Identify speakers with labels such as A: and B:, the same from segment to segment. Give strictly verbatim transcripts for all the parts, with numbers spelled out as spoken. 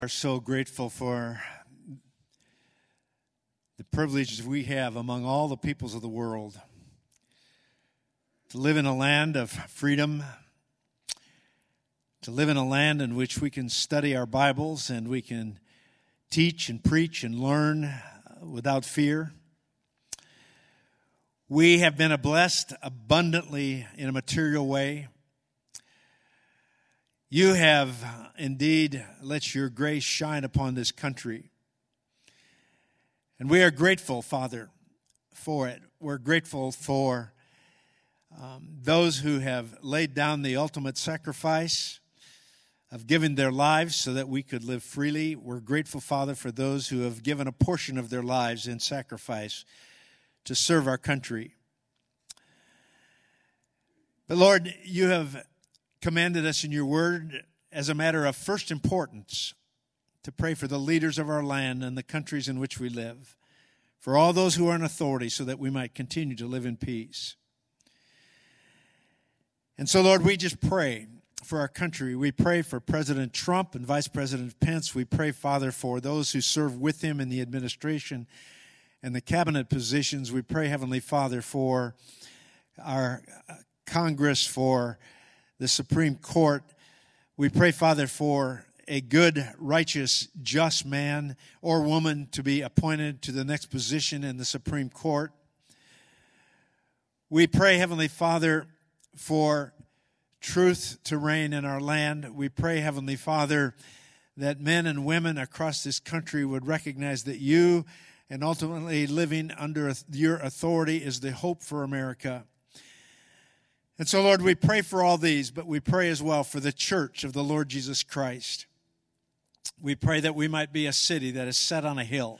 A: Are so grateful for the privileges we have among all the peoples of the world to live in a land of freedom, to live in a land in which we can study our Bibles and we can teach and preach and learn without fear. We have been blessed abundantly in a material way. You have indeed let your grace shine upon this country. And we are grateful, Father, for it. We're grateful for um, those who have laid down the ultimate sacrifice of giving their lives so that we could live freely. We're grateful, Father, for those who have given a portion of their lives in sacrifice to serve our country. But Lord, you have commanded us in your word as a matter of first importance to pray for the leaders of our land and the countries in which we live, for all those who are in authority so that we might continue to live in peace. And so, Lord, we just pray for our country. We pray for President Trump and Vice President Pence. We pray, Father, for those who serve with him in the administration and the cabinet positions. We pray, Heavenly Father, for our Congress, for the Supreme Court. We pray, Father, for a good, righteous, just man or woman to be appointed to the next position in the Supreme Court. We pray, Heavenly Father, for truth to reign in our land. We pray, Heavenly Father, that men and women across this country would recognize that you and ultimately living under your authority is the hope for America. And so, Lord, we pray for all these, but we pray as well for the church of the Lord Jesus Christ. We pray that we might be a city that is set on a hill,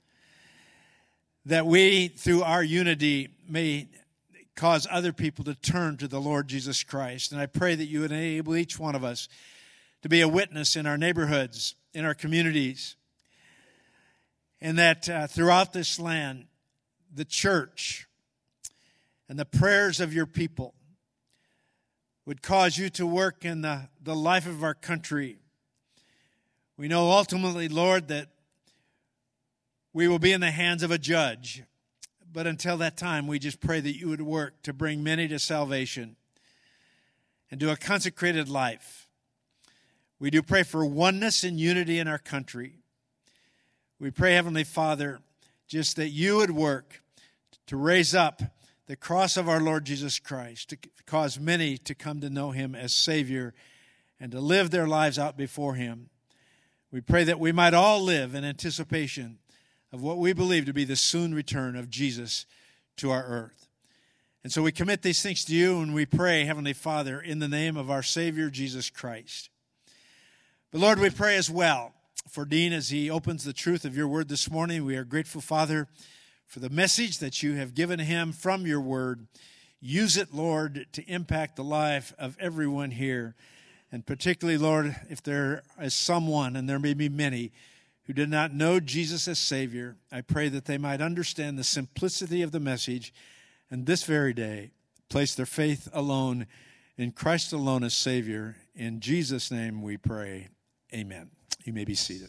A: that we, through our unity, may cause other people to turn to the Lord Jesus Christ. And I pray that you would enable each one of us to be a witness in our neighborhoods, in our communities, and that uh, throughout this land, the church and the prayers of your people would cause you to work in the, the life of our country. We know ultimately, Lord, that we will be in the hands of a judge. But until that time, we just pray that you would work to bring many to salvation and to a consecrated life. We do pray for oneness and unity in our country. We pray, Heavenly Father, just that you would work to raise up the cross of our Lord Jesus Christ, to cause many to come to know him as Savior and to live their lives out before him. We pray that we might all live in anticipation of what we believe to be the soon return of Jesus to our earth. And so we commit these things to you and we pray, Heavenly Father, in the name of our Savior, Jesus Christ. But Lord, we pray as well for Dean as he opens the truth of your word this morning. We are grateful, Father, for the message that you have given him from your word. Use it, Lord, to impact the life of everyone here. And particularly, Lord, if there is someone, and there may be many, who did not know Jesus as Savior, I pray that they might understand the simplicity of the message and this very day place their faith alone in Christ alone as Savior. In Jesus' name we pray. Amen. You may be seated.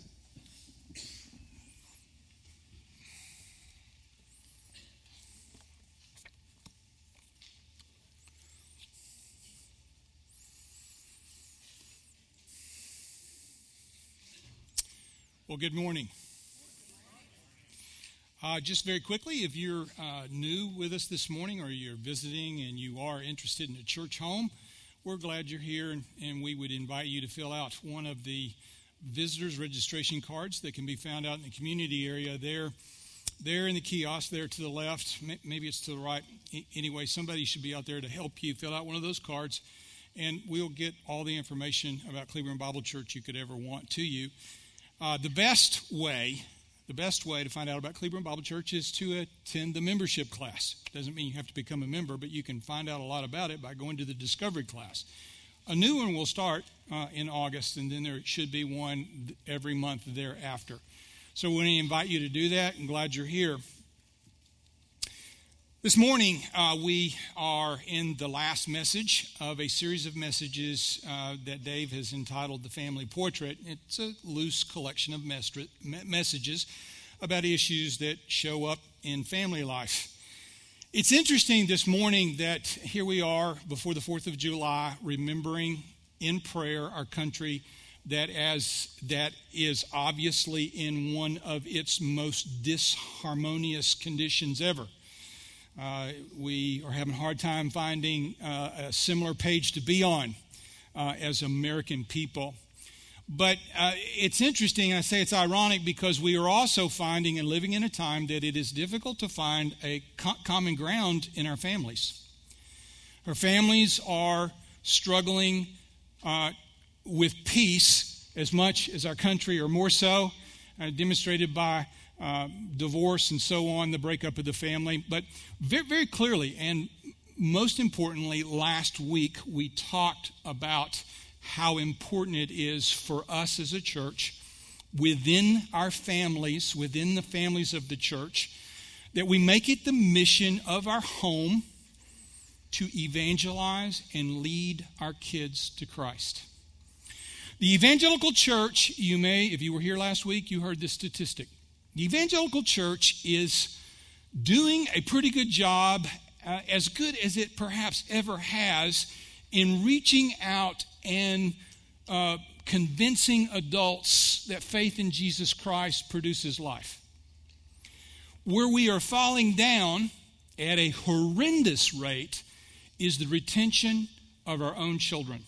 B: Well, good morning. Uh, just very quickly, if you're uh, new with us this morning or you're visiting and you are interested in a church home, we're glad you're here, and, and we would invite you to fill out one of the visitors registration cards that can be found out in the community area there. There in the kiosk there to the left, maybe it's to the right. Anyway, somebody should be out there to help you fill out one of those cards, and we'll get all the information about Cleveland Bible Church you could ever want to you. Uh, the best way, the best way to find out about Cleveland Bible Church is to attend the membership class. Doesn't mean you have to become a member, but you can find out a lot about it by going to the discovery class. A new one will start uh, in August, and then there should be one every month thereafter. So we want to invite you to do that. I'm glad you're here. This morning, uh, we are in the last message of a series of messages uh, that Dave has entitled The Family Portrait. It's a loose collection of mes- messages about issues that show up in family life. It's interesting this morning that here we are before the fourth of July, remembering in prayer our country that as that is obviously in one of its most disharmonious conditions ever. Uh, we are having a hard time finding uh, a similar page to be on uh, as American people. But uh, it's interesting, I say it's ironic, because we are also finding and living in a time that it is difficult to find a co- common ground in our families. Our families are struggling uh, with peace as much as our country, or more so, uh, demonstrated by Uh, divorce and so on, the breakup of the family. But very, very clearly, and most importantly, last week we talked about how important it is for us as a church, within our families, within the families of the church, that we make it the mission of our home to evangelize and lead our kids to Christ. The evangelical church, you may, if you were here last week, you heard this statistic. The evangelical church is doing a pretty good job, uh, as good as it perhaps ever has, in reaching out and uh, convincing adults that faith in Jesus Christ produces life. Where we are falling down at a horrendous rate is the retention of our own children.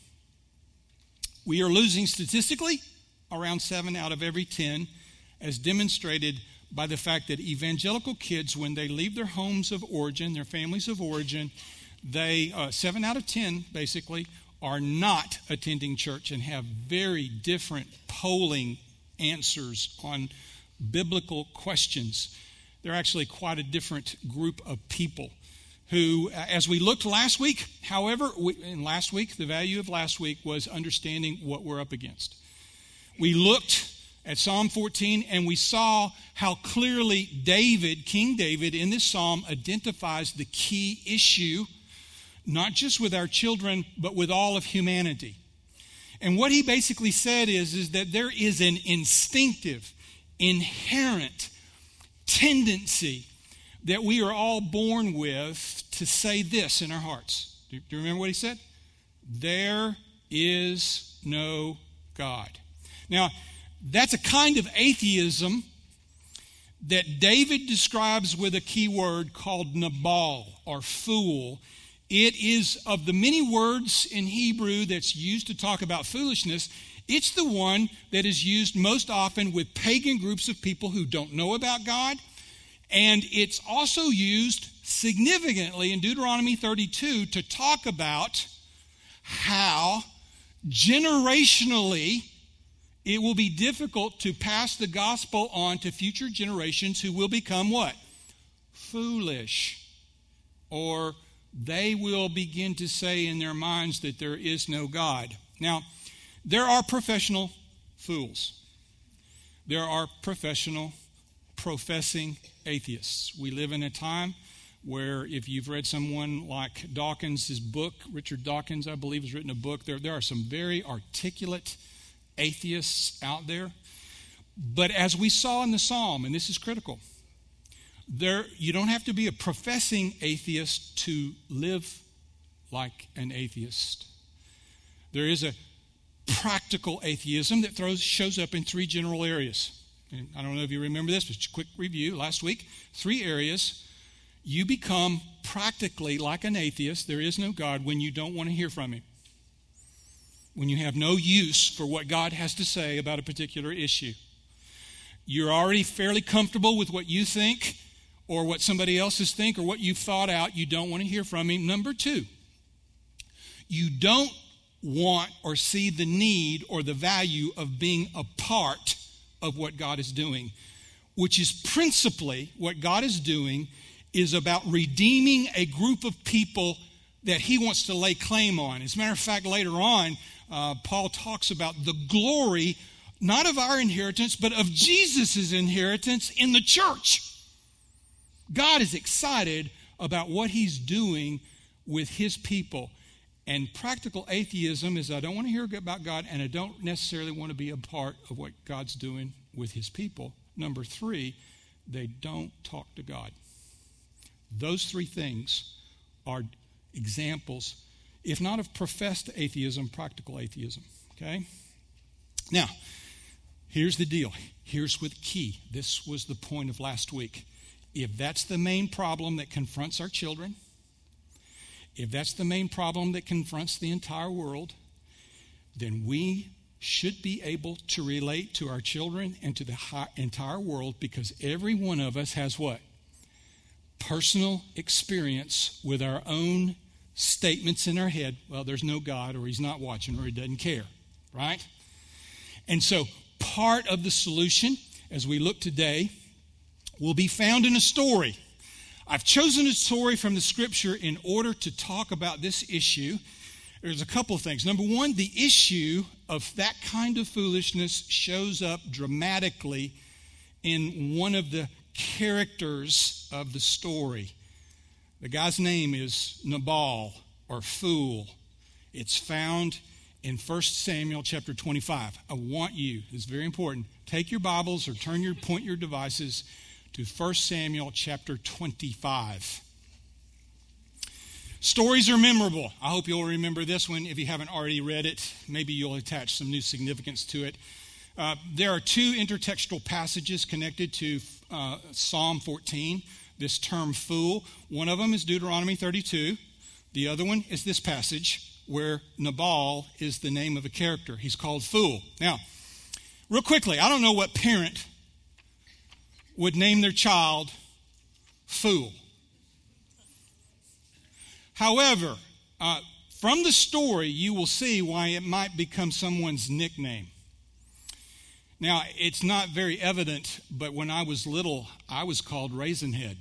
B: We are losing statistically around seven out of every ten, as demonstrated by the fact that evangelical kids, when they leave their homes of origin, their families of origin, they, uh, seven out of ten basically, are not attending church and have very different polling answers on biblical questions. They're actually quite a different group of people who, as we looked last week, however, we, in last week, the value of last week was understanding what we're up against. We looked at Psalm fourteen, and we saw how clearly David, King David, in this psalm identifies the key issue, not just with our children, but with all of humanity. And what he basically said is, is that there is an instinctive, inherent tendency that we are all born with to say this in our hearts. Do you remember what he said? There is no God. Now, that's a kind of atheism that David describes with a key word called nabal, or fool. It is, of the many words in Hebrew that's used to talk about foolishness, it's the one that is used most often with pagan groups of people who don't know about God. And it's also used significantly in Deuteronomy thirty-two to talk about how generationally it will be difficult to pass the gospel on to future generations who will become what? Foolish. Or they will begin to say in their minds that there is no God. Now, there are professional fools. There are professional professing atheists. We live in a time where, if you've read someone like Dawkins' book, Richard Dawkins, I believe, has written a book, there, there are some very articulate atheists out there. But as we saw in the psalm, and this is critical, there you don't have to be a professing atheist to live like an atheist. There is a practical atheism that throws shows up in three general areas. And I don't know if you remember this, but just a quick review. Last week, three areas. You become practically like an atheist. There is no God when you don't want to hear from him. When you have no use for what God has to say about a particular issue. You're already fairly comfortable with what you think or what somebody else's think or what you've thought out. You don't want to hear from him. Number two, you don't want or see the need or the value of being a part of what God is doing, which is principally what God is doing is about redeeming a group of people that he wants to lay claim on. As a matter of fact, later on, uh, Paul talks about the glory, not of our inheritance, but of Jesus' inheritance in the church. God is excited about what he's doing with his people. And practical atheism is I don't want to hear about God, and I don't necessarily want to be a part of what God's doing with his people. Number three, they don't talk to God. Those three things are examples, if not of professed atheism, practical atheism. Okay? Now, here's the deal. Here's what key. This was the point of last week. If that's the main problem that confronts our children, if that's the main problem that confronts the entire world, then we should be able to relate to our children and to the entire world, because every one of us has what? Personal experience with our own statements in our head. Well, there's no God, or he's not watching, or he doesn't care, right? And so part of the solution as we look today will be found in a story. I've chosen a story from the scripture in order to talk about this issue. There's a couple of things. Number one, the issue of that kind of foolishness shows up dramatically in one of the characters of the story. The guy's name is Nabal, or fool. It's found in First Samuel chapter twenty-five. I want you, it's very important, take your Bibles or turn your point your devices to First Samuel chapter twenty-five. Stories are memorable. I hope you'll remember this one. If you haven't already read it, maybe you'll attach some new significance to it. Uh, there are two intertextual passages connected to uh, Psalm fourteen, this term fool. One of them is Deuteronomy thirty-two. The other one is this passage where Nabal is the name of a character. He's called fool. Now, real quickly, I don't know what parent would name their child fool. However, uh, from the story, you will see why it might become someone's nickname. Now, it's not very evident, but when I was little, I was called Raisinhead.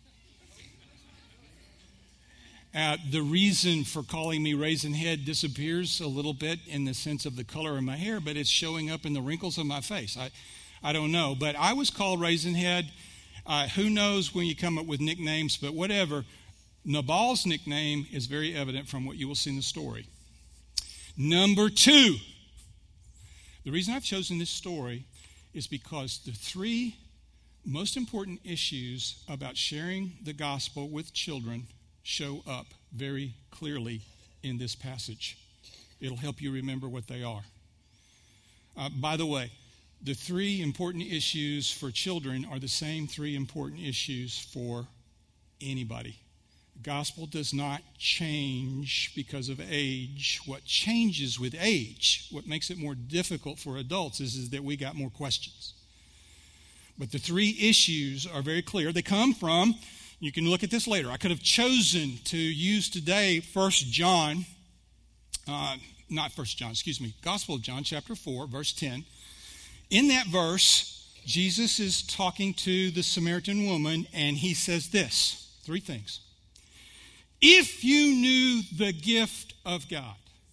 B: Uh, the reason for calling me Raisinhead disappears a little bit in the sense of the color of my hair, but it's showing up in the wrinkles of my face. I, I don't know, but I was called Raisinhead. Uh, who knows when you come up with nicknames, but whatever. Nabal's nickname is very evident from what you will see in the story. Number two, the reason I've chosen this story is because the three most important issues about sharing the gospel with children show up very clearly in this passage. It'll help you remember what they are. Uh, by the way, the three important issues for children are the same three important issues for anybody. The gospel does not change because of age. What changes with age, what makes it more difficult for adults, is, is that we got more questions. But the three issues are very clear. They come from, you can look at this later. I could have chosen to use today First John, uh, not First John, excuse me, Gospel of John, chapter four, verse ten. In that verse, Jesus is talking to the Samaritan woman, and he says this, three things. If you knew the gift of God.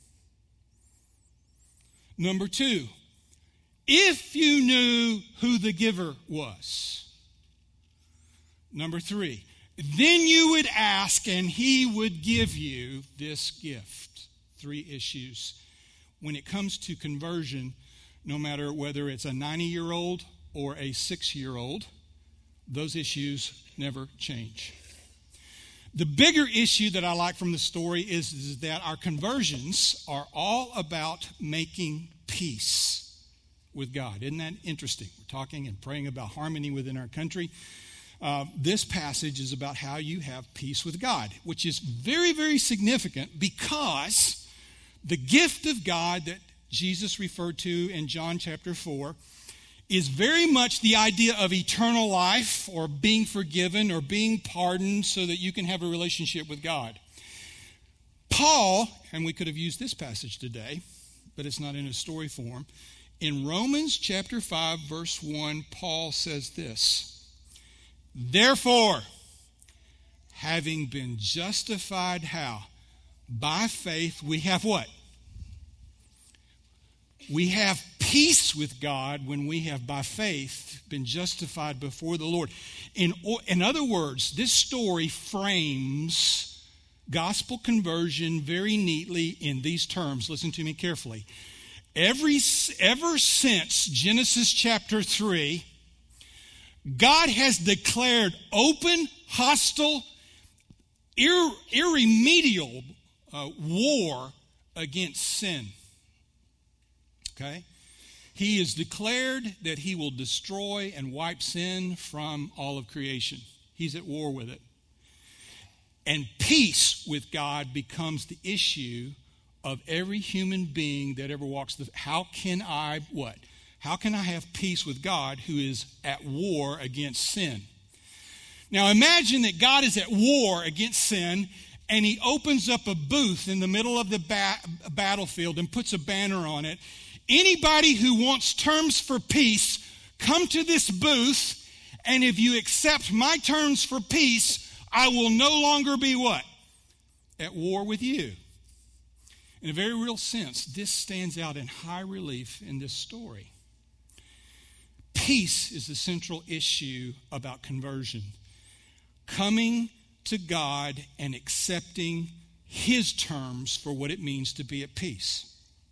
B: Number two, if you knew who the giver was. Number three, then you would ask and he would give you this gift. Three issues. When it comes to conversion, no matter whether it's a ninety-year-old or a six-year-old, those issues never change. The bigger issue that I like from the story is, is that our conversions are all about making peace with God. Isn't that interesting? We're talking and praying about harmony within our country. Uh, this passage is about how you have peace with God, which is very, very significant because the gift of God that Jesus referred to in John chapter four is very much the idea of eternal life or being forgiven or being pardoned so that you can have a relationship with God. Paul, and we could have used this passage today, but it's not in a story form. In Romans chapter five, verse one, Paul says this, therefore, having been justified how? By faith, we have what? We have peace with God when we have, by faith, been justified before the Lord. In, in other words, this story frames gospel conversion very neatly in these terms. Listen to me carefully. Every, ever since Genesis chapter three, God has declared open, hostile, ir, irremediable uh, war against sin. Okay? He has declared that he will destroy and wipe sin from all of creation. He's at war with it. And peace with God becomes the issue of every human being that ever walks the... How can I, what? How can I have peace with God who is at war against sin? Now imagine that God is at war against sin, and he opens up a booth in the middle of the ba- battlefield and puts a banner on it. Anybody who wants terms for peace, come to this booth, and if you accept my terms for peace, I will no longer be what? At war with you. In a very real sense, this stands out in high relief in this story. Peace is the central issue about conversion. Coming to God and accepting his terms for what it means to be at peace.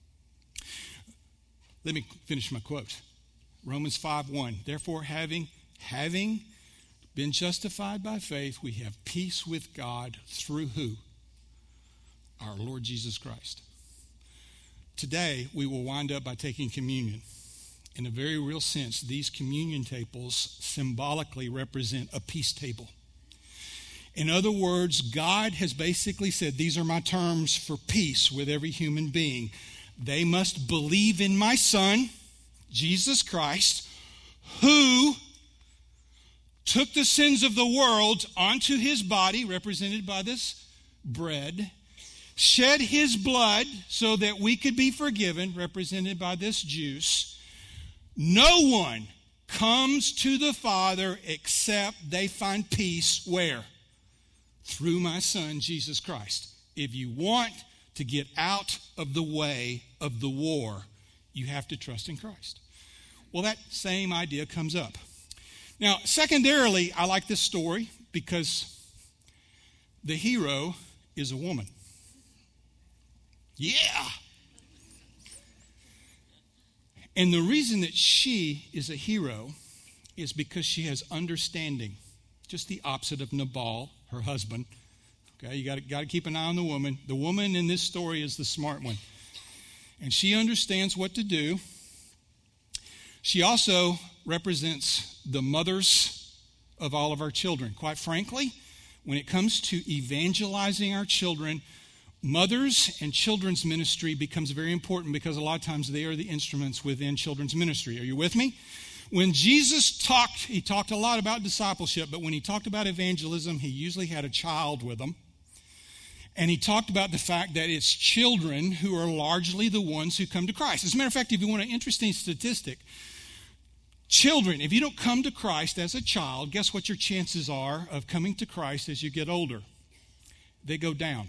B: Let me finish my quote. Romans five one. Therefore, having, having been justified by faith, we have peace with God through who? Our Lord Jesus Christ. Today, we will wind up by taking communion. In a very real sense, these communion tables symbolically represent a peace table. In other words, God has basically said, these are my terms for peace with every human being. They must believe in my Son, Jesus Christ, who took the sins of the world onto his body, represented by this bread, shed his blood so that we could be forgiven, represented by this juice. No one comes to the Father except they find peace where? Through my Son, Jesus Christ. If you want to get out of the way of the war, you have to trust in Christ. Well, that same idea comes up. Now, secondarily, I like this story because the hero is a woman. Yeah! And the reason that she is a hero is because she has understanding, just the opposite of Nabal, her husband. Okay, you got got to keep an eye on the woman. The woman in this story is the smart one. And she understands what to do. She also represents the mothers of all of our children. Quite frankly, when it comes to evangelizing our children, mothers and children's ministry becomes very important because a lot of times they are the instruments within children's ministry. Are you with me? When Jesus talked, he talked a lot about discipleship, but when he talked about evangelism, he usually had a child with him. And he talked about the fact that it's children who are largely the ones who come to Christ. As a matter of fact, if you want an interesting statistic, children, if you don't come to Christ as a child, guess what your chances are of coming to Christ as you get older? They go down.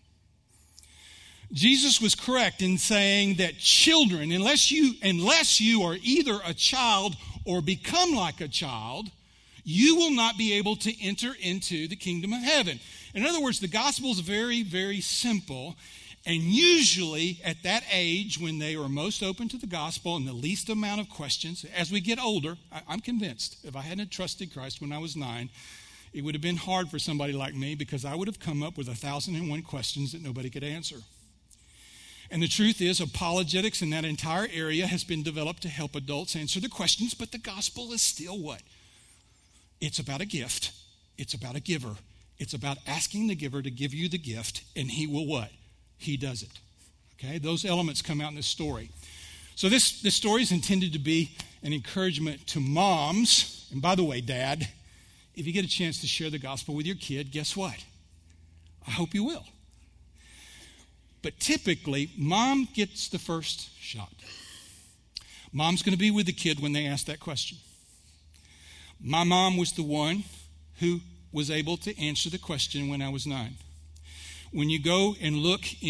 B: Jesus was correct in saying that children, unless you, unless you are either a child or become like a child, you will not be able to enter into the kingdom of heaven. In other words, the gospel is very, very simple. And usually at that age, when they are most open to the gospel and the least amount of questions, as we get older, I'm convinced if I hadn't trusted Christ when I was nine, it would have been hard for somebody like me because I would have come up with a thousand and one questions that nobody could answer. And the truth is, apologetics in that entire area has been developed to help adults answer the questions, but the gospel is still what? It's about a gift. It's about a giver. It's about asking the giver to give you the gift, and he will what? He does it. Okay? Those elements come out in this story. So this, this story is intended to be an encouragement to moms. And by the way, Dad, if you get a chance to share the gospel with your kid, guess what? I hope you will. But typically, mom gets the first shot. Mom's going to be with the kid when they ask that question. My mom was the one who was able to answer the question when I was nine. When you go and look in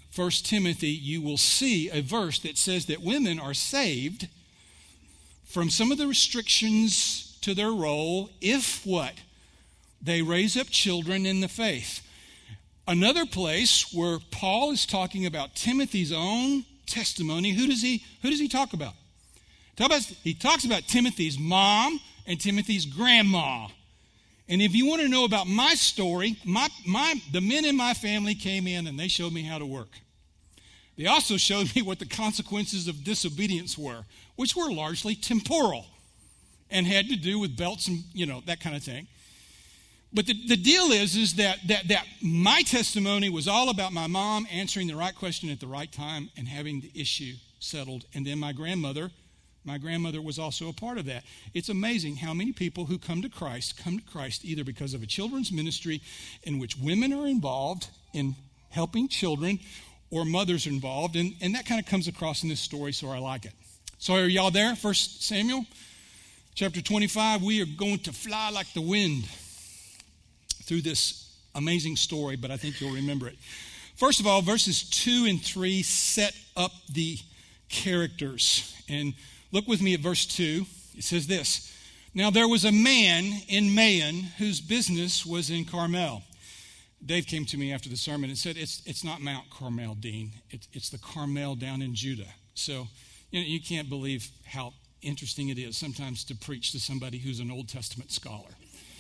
B: First Timothy, you will see a verse that says that women are saved from some of the restrictions to their role if what? They raise up children in the faith. Another place where Paul is talking about Timothy's own testimony, who does he, who does he talk about? He talks about Timothy's mom and Timothy's grandma. And if you want to know about my story, my, my, the men in my family came in and they showed me how to work. They also showed me what the consequences of disobedience were, which were largely temporal and had to do with belts and, you know, that kind of thing. But the, the deal is, is that, that, that my testimony was all about my mom answering the right question at the right time and having the issue settled. And then my grandmother, my grandmother was also a part of that. It's amazing how many people who come to Christ come to Christ either because of a children's ministry in which women are involved in helping children or mothers are involved. And, and that kind of comes across in this story, so I like it. So are y'all there? First Samuel chapter twenty-five. We are going to fly like the wind through this amazing story, but I think you'll remember it. First of all, verses two and three set up the characters. And look with me at verse two. It says this: Now there was a man in Maon whose business was in Carmel. Dave came to me after the sermon and said, it's it's not Mount Carmel, Dean. It's, it's the Carmel down in Judah. So, you know, you can't believe how interesting it is sometimes to preach to somebody who's an Old Testament scholar.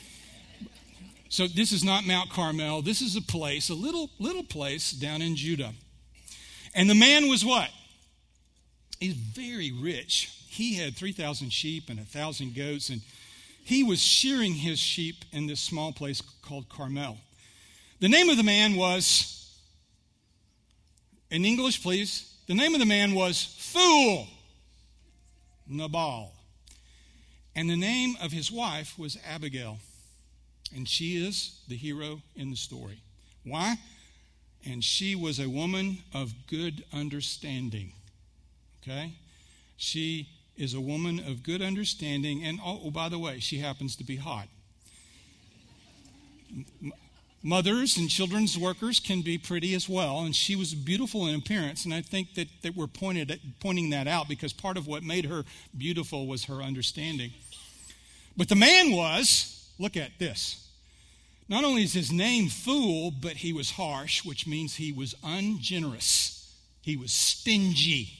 B: So this is not Mount Carmel. This is a place, a little little place down in Judah. And the man was what? He's very rich. He had three thousand sheep and one thousand goats, and he was shearing his sheep in this small place called Carmel. The name of the man was, in English please, the name of the man was Fool, Nabal. And the name of his wife was Abigail. And she is the hero in the story. Why? And she was a woman of good understanding. Okay? She is a woman of good understanding. And, oh, oh by the way, she happens to be hot. Mothers and children's workers can be pretty as well. And she was beautiful in appearance. And I think that, that we're pointed at, pointing that out because part of what made her beautiful was her understanding. But the man was... Look at this. Not only is his name Fool, but he was harsh, which means he was ungenerous. He was stingy.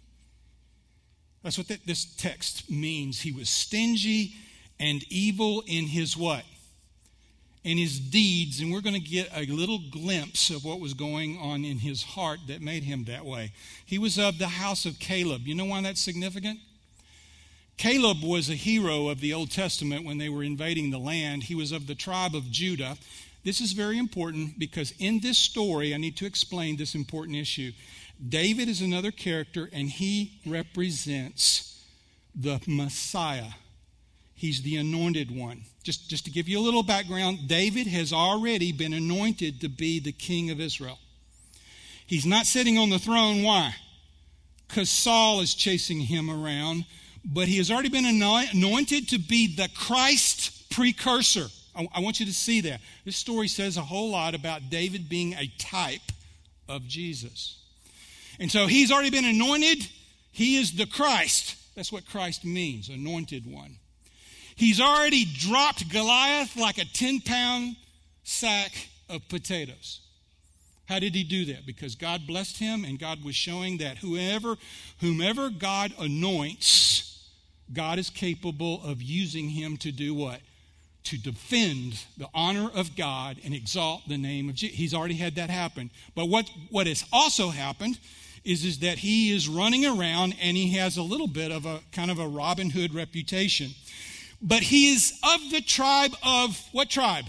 B: That's what th- this text means. He was stingy and evil in his what? In his deeds. And we're going to get a little glimpse of what was going on in his heart that made him that way. He was of the house of Caleb. You know why that's significant? Caleb was a hero of the Old Testament when they were invading the land. He was of the tribe of Judah. This is very important because in this story, I need to explain this important issue. David is another character, and he represents the Messiah. He's the anointed one. Just, just to give you a little background, David has already been anointed to be the king of Israel. He's not sitting on the throne. Why? Because Saul is chasing him around. But he has already been anointed to be the Christ precursor. I want you to see that. This story says a whole lot about David being a type of Jesus. And so he's already been anointed. He is the Christ. That's what Christ means, anointed one. He's already dropped Goliath like a ten-pound sack of potatoes. How did he do that? Because God blessed him, and God was showing that whoever, whomever God anoints, God is capable of using him to do what? To defend the honor of God and exalt the name of Jesus. He's already had that happen. But what, what has also happened is, is that he is running around and he has a little bit of a kind of a Robin Hood reputation. But he is of the tribe of, what tribe?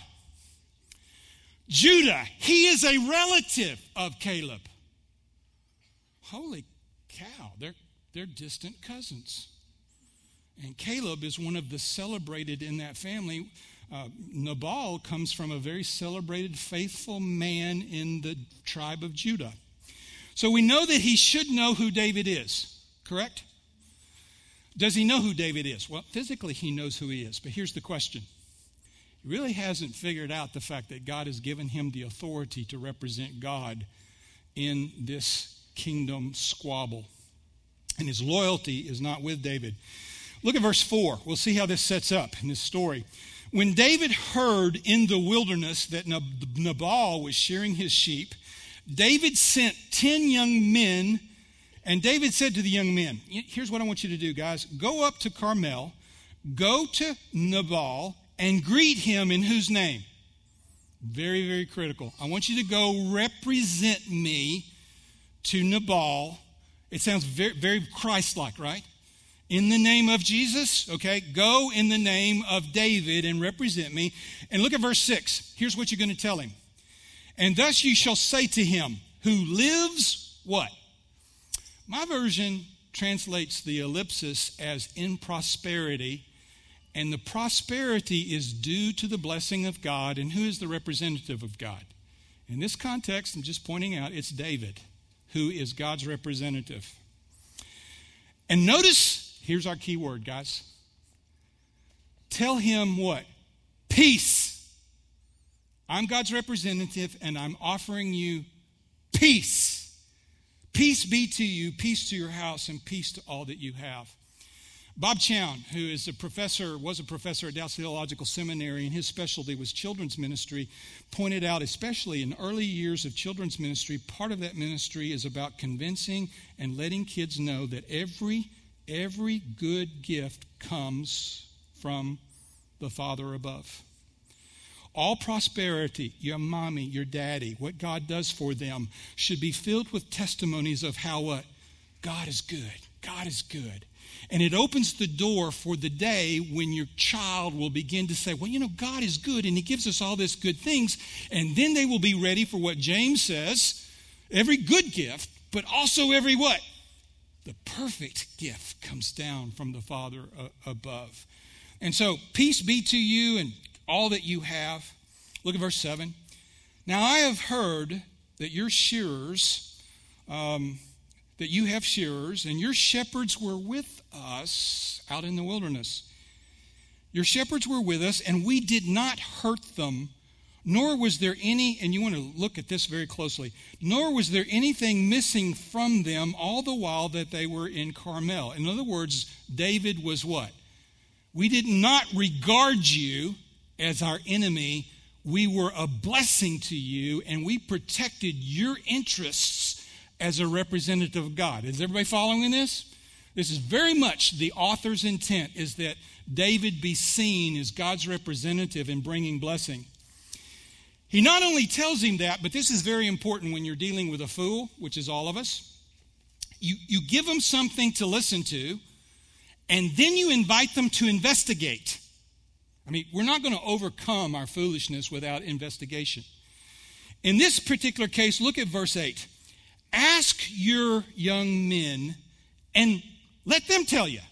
B: Judah. He is a relative of Caleb. Holy cow, they're, they're distant cousins. And Caleb is one of the celebrated in that family. Uh, Nabal comes from a very celebrated, faithful man in the tribe of Judah. So we know that he should know who David is, correct? Does he know who David is? Well, physically he knows who he is, but here's the question. He really hasn't figured out the fact that God has given him the authority to represent God in this kingdom squabble. And his loyalty is not with David. Look at verse four. We'll see how this sets up in this story. When David heard in the wilderness that Nabal was shearing his sheep, David sent ten young men, and David said to the young men, here's what I want you to do, guys. Go up to Carmel, go to Nabal, and greet him in whose name? Very, very critical. I want you to go represent me to Nabal. It sounds very, very Christ-like, right? In the name of Jesus, okay? Go in the name of David and represent me. And look at verse six. Here's what you're going to tell him. And thus you shall say to him, who lives what? My version translates the ellipsis as in prosperity. And the prosperity is due to the blessing of God. And who is the representative of God? In this context, I'm just pointing out, it's David, who is God's representative. And notice, here's our key word, guys. Tell him what? Peace. I'm God's representative, and I'm offering you peace. Peace be to you, peace to your house, and peace to all that you have. Bob Chown, who is a professor, was a professor at Dallas Theological Seminary, and his specialty was children's ministry, pointed out, especially in early years of children's ministry, part of that ministry is about convincing and letting kids know that every, every good gift comes from the Father above. All prosperity, your mommy, your daddy, what God does for them should be filled with testimonies of how what? God is good. God is good. And it opens the door for the day when your child will begin to say, well, you know, God is good and he gives us all these good things. And then they will be ready for what James says, every good gift, but also every what? The perfect gift comes down from the Father uh, above. And so peace be to you and all that you have. Look at verse seven. Now I have heard that your shearers, um, that you have shearers, and your shepherds were with us out in the wilderness. Your shepherds were with us, and we did not hurt them, nor was there any, and you want to look at this very closely, nor was there anything missing from them all the while that they were in Carmel. In other words, David was what? We did not regard you as our enemy. We were a blessing to you, and we protected your interests as a representative of God. Is everybody following this? This is very much the author's intent, is that David be seen as God's representative in bringing blessing. He not only tells him that, but this is very important when you're dealing with a fool, which is all of us. You, you give them something to listen to, and then you invite them to investigate. I mean, we're not going to overcome our foolishness without investigation. In this particular case, look at verse eight. Ask your young men and let them tell you.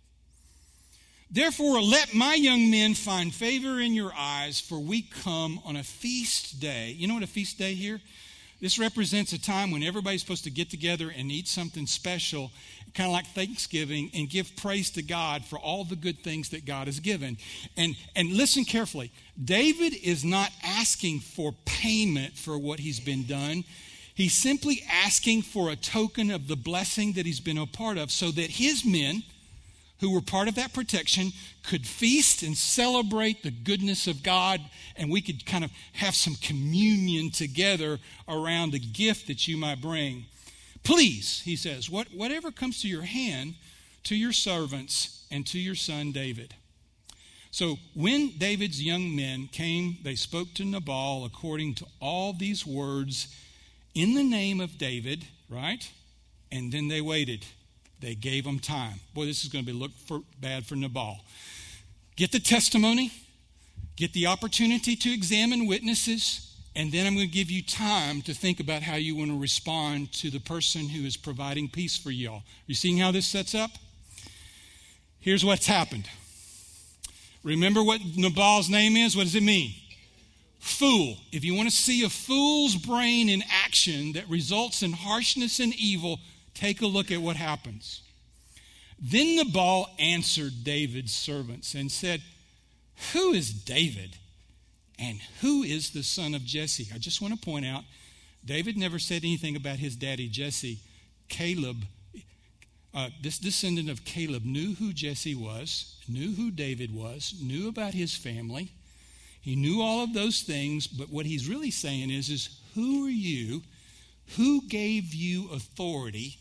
B: Therefore, let my young men find favor in your eyes, for we come on a feast day. You know what a feast day here? This represents a time when everybody's supposed to get together and eat something special, kind of like Thanksgiving, and give praise to God for all the good things that God has given. And, and listen carefully. David is not asking for payment for what he's been done. He's simply asking for a token of the blessing that he's been a part of, so that his men, who were part of that protection, could feast and celebrate the goodness of God, and we could kind of have some communion together around the gift that you might bring. Please, he says, what, whatever comes to your hand, to your servants and to your son David. So when David's young men came, they spoke to Nabal according to all these words in the name of David, right? And then they waited. They gave him time. Boy, this is going to be look for, bad for Nabal. Get the testimony, get the opportunity to examine witnesses, and then I'm going to give you time to think about how you want to respond to the person who is providing peace for y'all. You seeing how this sets up? Here's what's happened. Remember what Nabal's name is? What does it mean? Fool. If you want to see a fool's brain in action that results in harshness and evil, take a look at what happens. Then Nabal answered David's servants and said, who is David and who is the son of Jesse? I just want to point out, David never said anything about his daddy Jesse. Caleb, uh, this descendant of Caleb, knew who Jesse was, knew who David was, knew about his family. He knew all of those things, but what he's really saying is, is who are you? Who gave you authority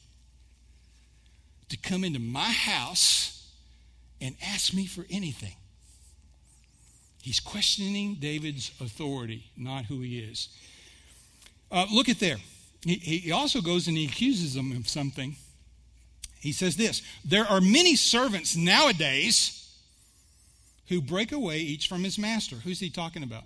B: to come into my house and ask me for anything? He's questioning David's authority, not who he is. Uh, look at there. He, he also goes and he accuses him of something. He says this, there are many servants nowadays who break away each from his master. Who's he talking about?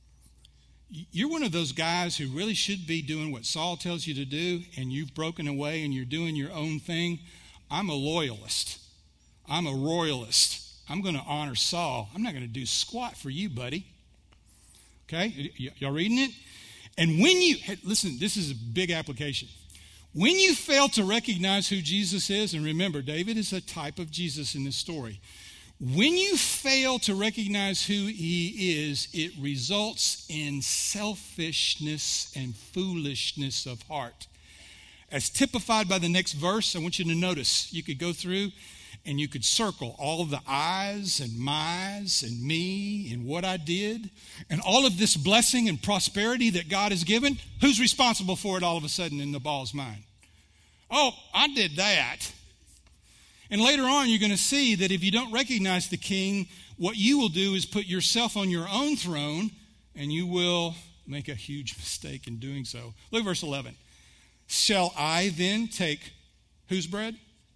B: You're one of those guys who really should be doing what Saul tells you to do, and you've broken away and you're doing your own thing. I'm a loyalist. I'm a royalist. I'm going to honor Saul. I'm not going to do squat for you, buddy. Okay? Y- y'all reading it? And when you, hey, listen, this is a big application. When you fail to recognize who Jesus is, and remember, David is a type of Jesus in this story. When you fail to recognize who he is, it results in selfishness and foolishness of heart. As typified by the next verse, I want you to notice. You could go through and you could circle all of the I's and my's and me and what I did and all of this blessing and prosperity that God has given. Who's responsible for it all of a sudden in the ball's mind? Oh, I did that. And later on, you're going to see that if you don't recognize the king, what you will do is put yourself on your own throne, and you will make a huge mistake in doing so. Look at verse eleven. Shall I then take whose bread?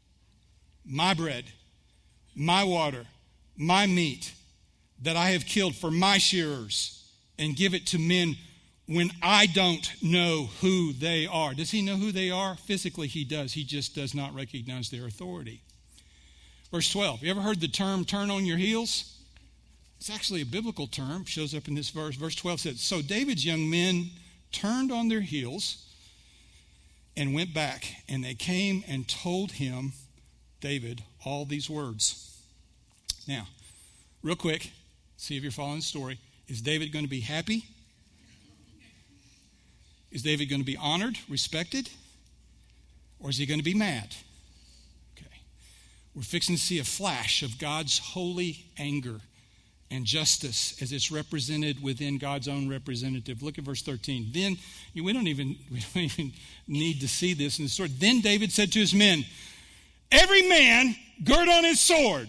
B: My bread, my water, my meat that I have killed for my shearers, and give it to men when I don't know who they are. Does he know who they are? Physically, he does. He just does not recognize their authority. Verse twelve, you ever heard the term turn on your heels? It's actually a biblical term, shows up in this verse. Verse twelve says, so David's young men turned on their heels and went back, and they came and told him, David, all these words. Now, real quick, see if you're following the story. Is David going to be happy? Is David going to be honored, respected? Or is he going to be mad? We're fixing to see a flash of God's holy anger and justice as it's represented within God's own representative. Look at verse thirteen. Then, we don't even, we don't even need to see this in the story. Then David said to his men, every man gird on his sword.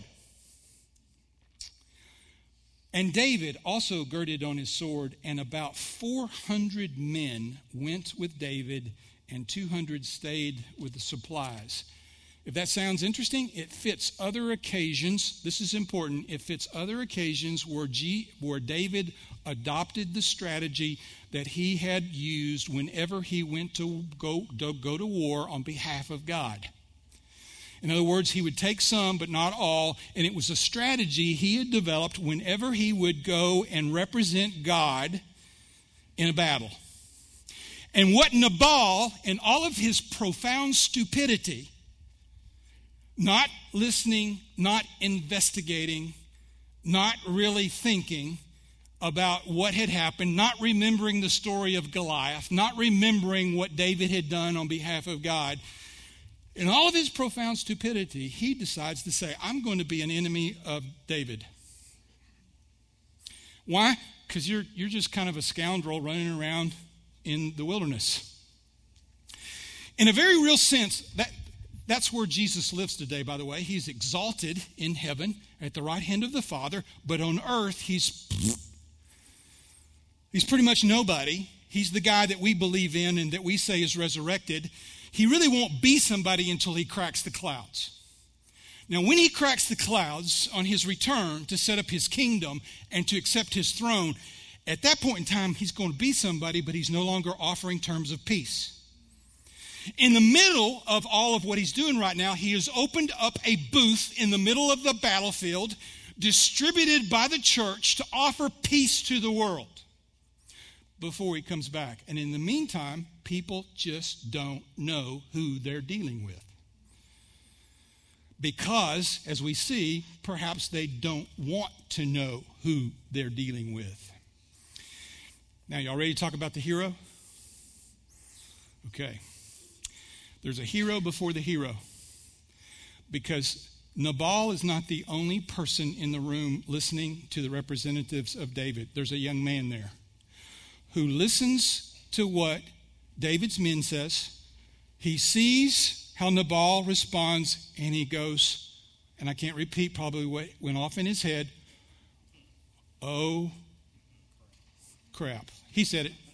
B: And David also girded on his sword, and about four hundred men went with David, and two hundred stayed with the supplies. If that sounds interesting, it fits other occasions. This is important. It fits other occasions where, G, where David adopted the strategy that he had used whenever he went to go, to go to war on behalf of God. In other words, he would take some, but not all, and it was a strategy he had developed whenever he would go and represent God in a battle. And what Nabal, in all of his profound stupidity, not listening, not investigating, not really thinking about what had happened, not remembering the story of Goliath, not remembering what David had done on behalf of God. In all of his profound stupidity, he decides to say, I'm going to be an enemy of David. Why? Because you're, you're just kind of a scoundrel running around in the wilderness. In a very real sense, that That's where Jesus lives today, by the way. He's exalted in heaven at the right hand of the Father, but on earth, he's, he's pretty much nobody. He's the guy that we believe in and that we say is resurrected. He really won't be somebody until he cracks the clouds. Now, when he cracks the clouds on his return to set up his kingdom and to accept his throne, at that point in time, he's going to be somebody, but he's no longer offering terms of peace. In the middle of all of what he's doing right now, he has opened up a booth in the middle of the battlefield, distributed by the church to offer peace to the world before he comes back. And in the meantime, people just don't know who they're dealing with. Because, as we see, perhaps they don't want to know who they're dealing with. Now, y'all ready to talk about the hero? Okay. There's a hero before the hero. Because Nabal is not the only person in the room listening to the representatives of David. There's a young man there who listens to what David's men says. He sees how Nabal responds, and he goes, and I can't repeat probably what went off in his head, oh, crap. He said it.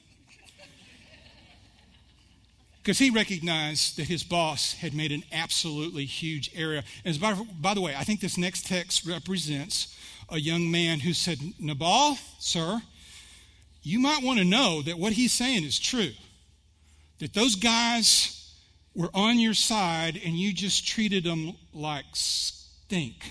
B: Because he recognized that his boss had made an absolutely huge error. And by, by the way, I think this next text represents a young man who said, Nabal, sir, you might want to know that what he's saying is true. That those guys were on your side and you just treated them like stink.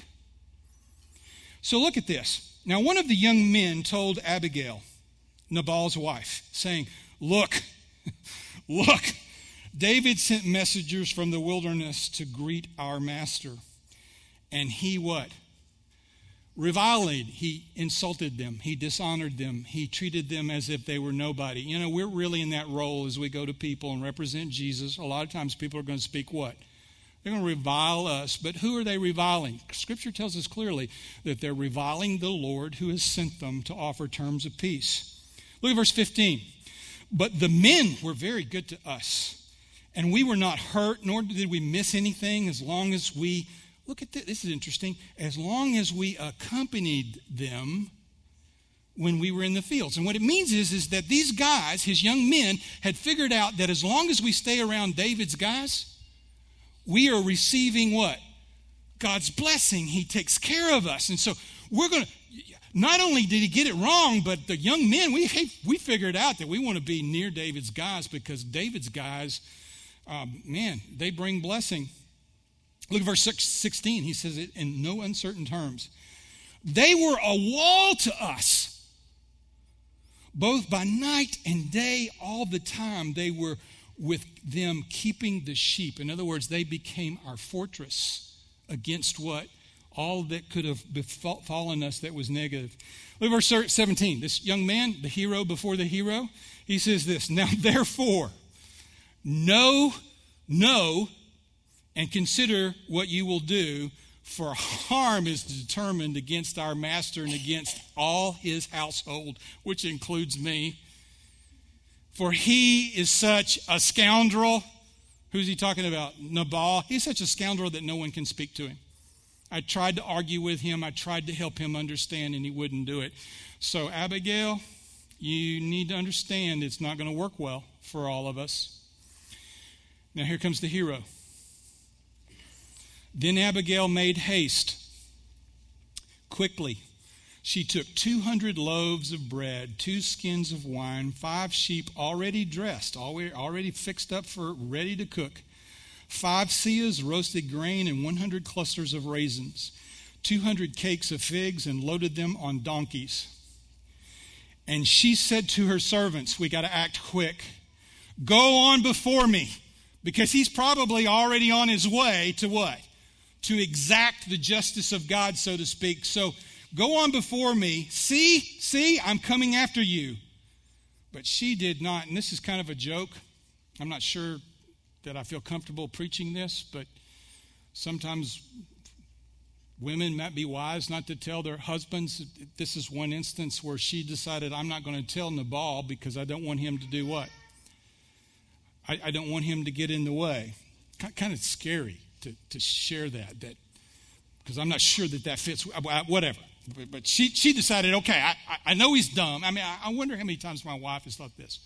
B: So look at this. Now, one of the young men told Abigail, Nabal's wife, saying, look, look, David sent messengers from the wilderness to greet our master. And he what? Reviled. He insulted them. He dishonored them. He treated them as if they were nobody. You know, we're really in that role as we go to people and represent Jesus. A lot of times people are going to speak what? They're going to revile us. But who are they reviling? Scripture tells us clearly that they're reviling the Lord who has sent them to offer terms of peace. Look at verse fifteen. But the men were very good to us. And we were not hurt, nor did we miss anything as long as we, look at this, this is interesting, as long as we accompanied them when we were in the fields. And what it means is, is that these guys, his young men, had figured out that as long as we stay around David's guys, we are receiving what? God's blessing. He takes care of us. And so we're going to, not only did he get it wrong, but the young men, we, we figured out that we want to be near David's guys because David's guys, Um, man, they bring blessing. Look at verse sixteen. He says it in no uncertain terms. They were a wall to us, both by night and day, all the time. They were with them keeping the sheep. In other words, they became our fortress against what? All that could have befallen us that was negative. Look at verse seventeen. This young man, the hero before the hero, he says this, now therefore, Know, know, and consider what you will do, for harm is determined against our master and against all his household, which includes me. For he is such a scoundrel. Who's he talking about? Nabal. He's such a scoundrel that no one can speak to him. I tried to argue with him. I tried to help him understand, and he wouldn't do it. So, Abigail, you need to understand it's not going to work well for all of us. Now here comes the hero. Then Abigail made haste. Quickly, she took two hundred loaves of bread, two skins of wine, five sheep already dressed, already fixed up for ready to cook, five seahs roasted grain, and one hundred clusters of raisins, two hundred cakes of figs, and loaded them on donkeys. And she said to her servants, we got to act quick. Go on before me. Because he's probably already on his way to what? To exact the justice of God, so to speak. So go on before me. See, see, I'm coming after you. But she did not, and this is kind of a joke. I'm not sure that I feel comfortable preaching this, but sometimes women might be wise not to tell their husbands. This is one instance where she decided, I'm not going to tell Nabal because I don't want him to do what? I, I don't want him to get in the way. Kind of scary to, to share that, that because I'm not sure that that fits, whatever. But, but she, she decided, okay, I, I know he's dumb. I mean, I, I wonder how many times my wife has thought this.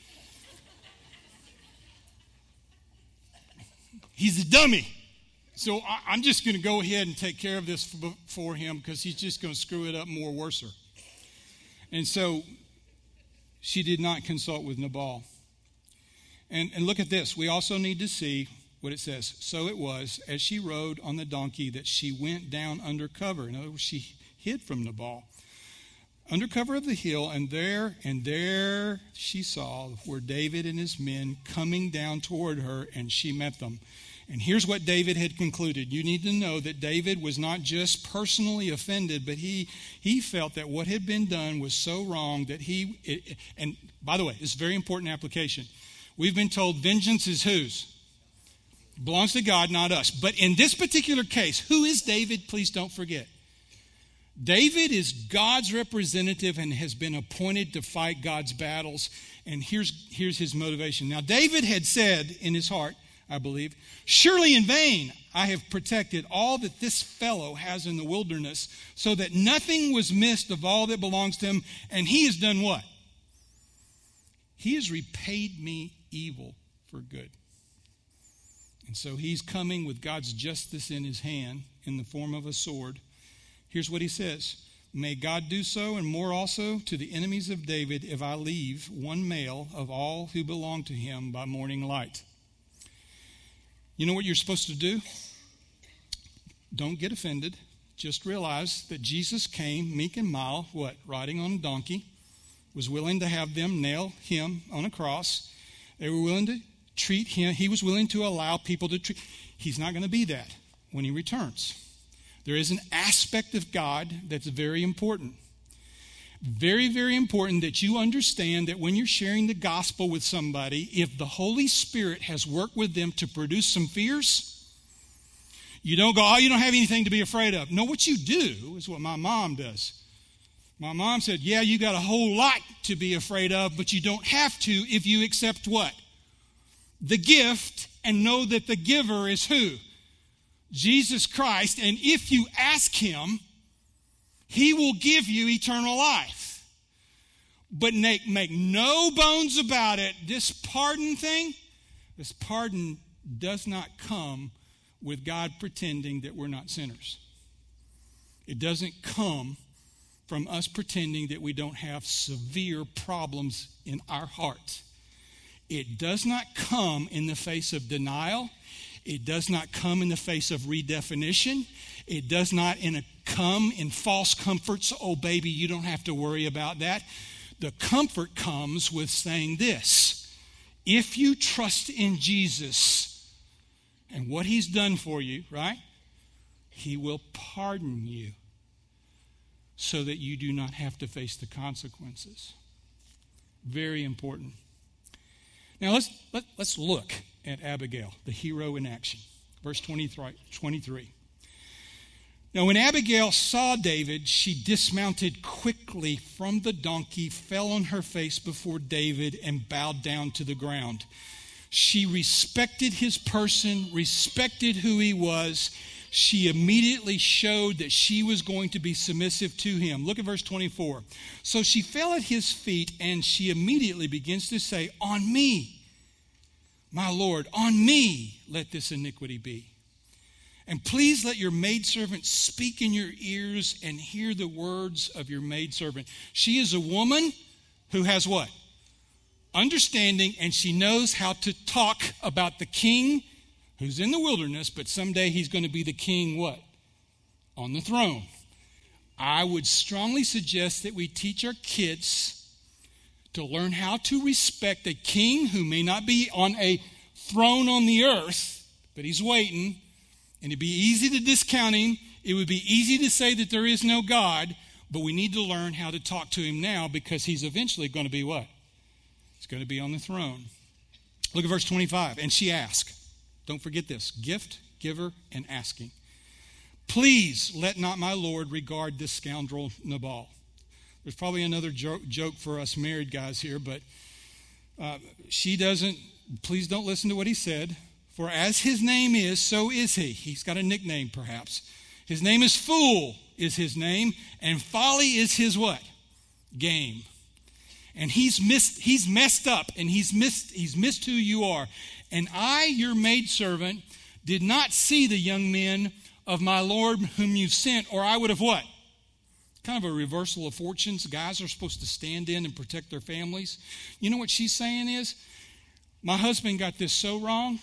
B: He's a dummy. So I, I'm just going to go ahead and take care of this for, for him because he's just going to screw it up more worser. And so she did not consult with Nabal. And, and look at this. We also need to see what it says. So it was, as she rode on the donkey, that she went down under cover. In other words, she hid from Nabal. Under cover of the hill, and there, and there she saw were David and his men coming down toward her, and she met them. And here's what David had concluded. You need to know that David was not just personally offended, but he he felt that what had been done was so wrong that he, it, and by the way, it's a very important application. We've been told vengeance is whose? Belongs to God, not us. But in this particular case, who is David? Please don't forget. David is God's representative and has been appointed to fight God's battles. And here's, here's his motivation. Now, David had said in his heart, I believe, surely in vain I have protected all that this fellow has in the wilderness, so that nothing was missed of all that belongs to him. And he has done what? He has repaid me evil for good. And so he's coming with God's justice in his hand in the form of a sword. Here's what he says. May God do so and more also to the enemies of David if I leave one male of all who belong to him by morning light. You know what you're supposed to do? Don't get offended. Just realize that Jesus came meek and mild, what? Riding on a donkey. Was willing to have them nail him on a cross. They were willing to treat him. He was willing to allow people to treat. He's not going to be that when he returns. There is an aspect of God that's very important. Very, very important that you understand that when you're sharing the gospel with somebody, if the Holy Spirit has worked with them to produce some fears, you don't go, oh, you don't have anything to be afraid of. No, what you do is what my mom does. My mom said, yeah, you got a whole lot to be afraid of, but you don't have to if you accept what? The gift, and know that the giver is who? Jesus Christ. And if you ask him, he will give you eternal life. But make, make no bones about it, this pardon thing, this pardon does not come with God pretending that we're not sinners. It doesn't come from us pretending that we don't have severe problems in our heart. It does not come in the face of denial. It does not come in the face of redefinition. It does not in a, come in false comforts. Oh, baby, you don't have to worry about that. The comfort comes with saying this. If you trust in Jesus and what he's done for you, right? He will pardon you so that you do not have to face the consequences. Very important. Now let's let, let's look at Abigail, the hero in action. Verse twenty-three. Now when Abigail saw David, she dismounted quickly from the donkey, fell on her face before David, and bowed down to the ground. She respected his person, respected who he was. She immediately showed that she was going to be submissive to him. Look at verse twenty-four. So she fell at his feet, and she immediately begins to say, on me, my Lord, on me let this iniquity be. And please let your maidservant speak in your ears and hear the words of your maidservant. She is a woman who has what? Understanding, and she knows how to talk about the king who's in the wilderness, but someday he's going to be the king, what? On the throne. I would strongly suggest that we teach our kids to learn how to respect a king who may not be on a throne on the earth, but he's waiting, and it'd be easy to discount him. It would be easy to say that there is no God, but we need to learn how to talk to him now because he's eventually going to be what? He's going to be on the throne. Look at verse twenty-five. And she asked, don't forget this, gift, giver, and asking. Please let not my Lord regard this scoundrel Nabal. There's probably another joke, joke for us married guys here, but uh, she doesn't, please don't listen to what he said. For as his name is, so is he. He's got a nickname perhaps. His name is Fool is his name, and folly is his what? Game. And he's missed, he's messed up, and he's missed, he's missed who you are. And I, your maidservant, did not see the young men of my Lord whom you sent, or I would have what? Kind of a reversal of fortunes. Guys are supposed to stand in and protect their families. You know what she's saying is, my husband got this so wrong.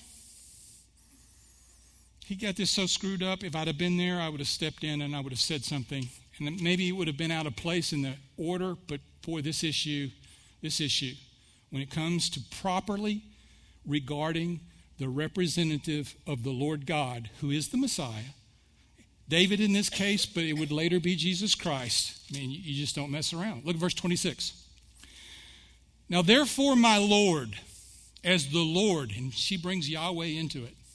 B: He got this so screwed up. If I'd have been there, I would have stepped in and I would have said something. And maybe it would have been out of place in the order, but boy, this issue, this issue, when it comes to properly regarding the representative of the Lord God, who is the Messiah, David in this case, but it would later be Jesus Christ. I mean, you just don't mess around. Look at verse twenty-six. Now, therefore, my Lord, as the Lord, and she brings Yahweh into it.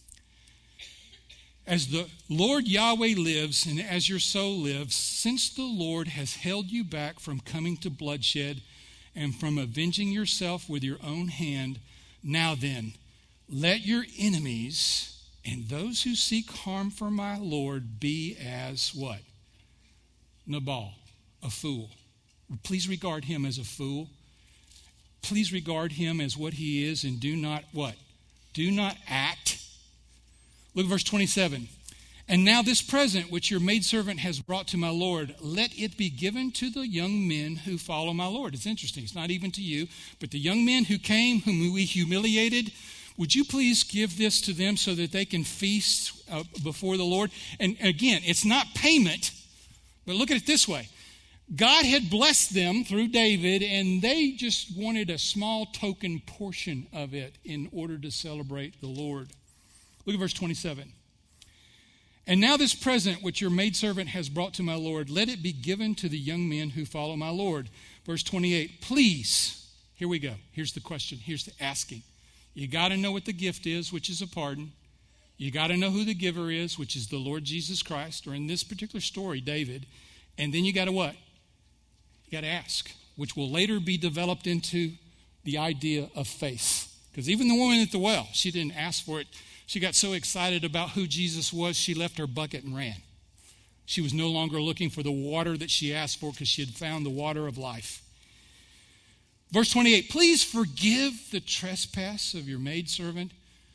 B: As the Lord Yahweh lives, and as your soul lives, since the Lord has held you back from coming to bloodshed and from avenging yourself with your own hand, now then, let your enemies and those who seek harm for my Lord be as what? Nabal, a fool. Please regard him as a fool. Please regard him as what he is, and do not what? Do not act. Look at verse twenty-seven. And now this present which your maidservant has brought to my Lord, let it be given to the young men who follow my Lord. It's interesting. It's not even to you, but the young men who came, whom we humiliated, would you please give this to them so that they can feast uh, before the Lord? And again, it's not payment, but look at it this way. God had blessed them through David, and they just wanted a small token portion of it in order to celebrate the Lord. Look at verse twenty-seven. And now this present which your maidservant has brought to my Lord, let it be given to the young men who follow my Lord. Verse twenty-eight, please, here we go. Here's the question. Here's the asking. You got to know what the gift is, which is a pardon. You got to know who the giver is, which is the Lord Jesus Christ, or in this particular story, David. And then you got to what? You got to ask, which will later be developed into the idea of faith. Because even the woman at the well, she didn't ask for it. She got so excited about who Jesus was, she left her bucket and ran. She was no longer looking for the water that she asked for because she had found the water of life. Verse twenty-eight, please forgive the trespass of your maidservant,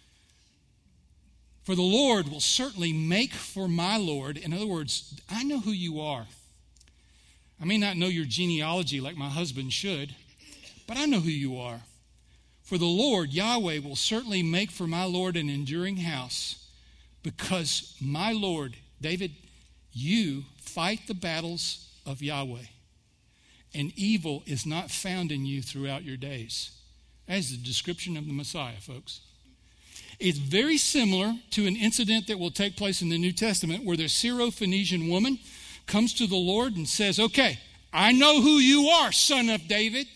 B: for the Lord will certainly make for my Lord. In other words, I know who you are. I may not know your genealogy like my husband should, but I know who you are. For the Lord, Yahweh, will certainly make for my Lord an enduring house, because my Lord, David, you fight the battles of Yahweh, and evil is not found in you throughout your days. That is the description of the Messiah, folks. It's very similar to an incident that will take place in the New Testament where the Syrophoenician woman comes to the Lord and says, okay, I know who you are, son of David.